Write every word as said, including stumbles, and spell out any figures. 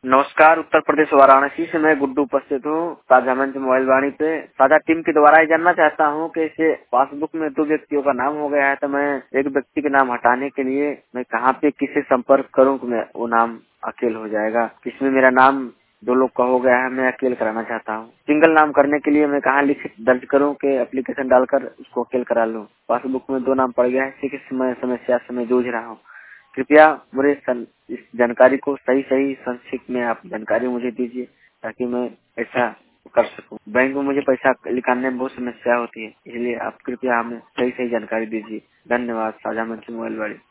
नमस्कार। उत्तर प्रदेश वाराणसी से मैं गुड्डू उपस्थित हूँ साझा मंच मोबाइल वाणी पे। साझा टीम के द्वारा ये जानना चाहता हूँ कि इसे पासबुक में दो व्यक्तियों का नाम हो गया है, तो मैं एक व्यक्ति के नाम हटाने के लिए मैं कहाँ पे किसे संपर्क करूँ कि मैं वो नाम अकेले हो जाएगा। इसमें मेरा नाम दो लोग का हो गया है, मैं अकेले कराना चाहता हूँ। सिंगल नाम करने के लिए मैं कहाँ लिखित दर्ज करूँ कि एप्लीकेशन डालकर उसको अकेले करा लूँ। पासबुक में दो नाम पड़ गया है, इसी की समय समस्या से मैं जूझ रहा हूँ। कृपया मुझे सन, इस जानकारी को सही सही संक्षिप्त में आप जानकारी मुझे दीजिए ताकि मैं ऐसा कर सकूं। बैंक में मुझे पैसा निकालने में बहुत समस्या होती है, इसलिए आप कृपया हमें सही सही जानकारी दीजिए। धन्यवाद। साझा मंच मोबाइल वाणी।